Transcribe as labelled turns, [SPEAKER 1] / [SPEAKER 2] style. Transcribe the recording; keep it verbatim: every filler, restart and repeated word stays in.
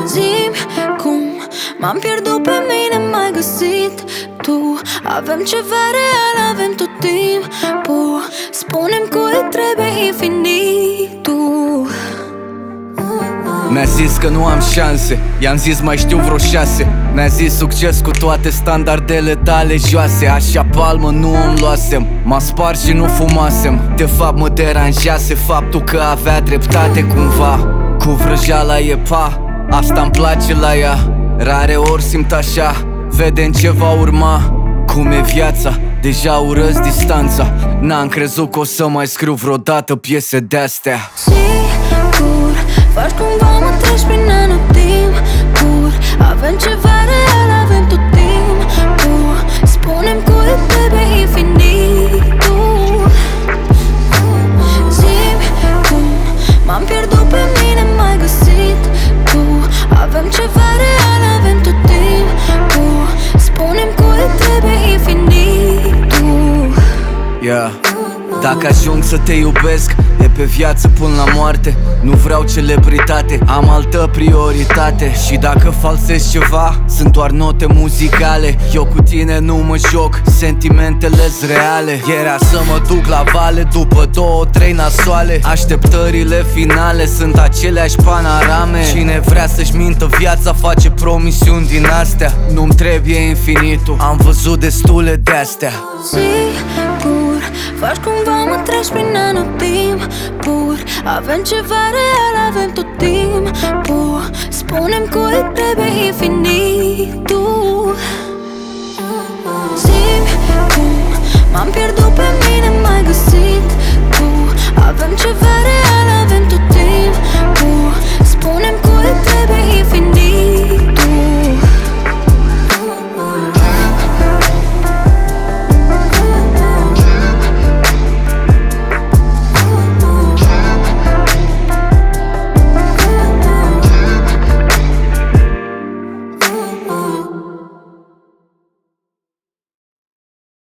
[SPEAKER 1] Zi-mi cum m-am pierdut pe mine, m-ai găsit tu. Avem ceva real, avem tot timpul. Spune-mi cui trebuie infinitul.
[SPEAKER 2] Mi-a zis că nu am șanse, i-am zis mai știu vreo șase. Mi-a zis succes cu toate standardele tale joase. Așa palmă nu îmi luasem, m-a spart și nu fumasem. De fapt mă deranjase faptul că avea dreptate cumva. Cu vrăjeala e pa, asta-mi place la ea. Rare ori simt așa, vedem ce va urma. Cum e viața, deja urăsc distanța. N-am crezut că o să mai scriu vreodată piese de-astea.
[SPEAKER 1] Sigur, faci cumva mă treci prin anotimp-uri. Avem ceva real, avem tot timpul. Spune-mi cui trebuie infinitul. Zi-mi cum m-am pierdut pe mine, m-ai găsit tu. Avem ceva real, avem tot timpul. Spune-mi cui trebuie infinitul.
[SPEAKER 2] Yeah. Dacă ajung să te iubesc, e pe viață până la moarte. Nu vreau celebritate, am altă prioritate. Și dacă falsez ceva, sunt doar note muzicale. Eu cu tine nu mă joc, sentimentele-s reale. Era să mă duc la vale după două, trei nasoale. Așteptările finale sunt aceleași panorame. Cine vrea să-și mintă viața face promisiuni din astea. Nu-mi trebuie infinitul, am văzut destule de-astea.
[SPEAKER 1] Sigur, faci cumva mă treci prin anotimp-uri. Avem ceva real, avem tot timpul. Spune-mi cui trebuie infinitul. Zi-mi cum m-am pierdut pe mine, m-ai găsit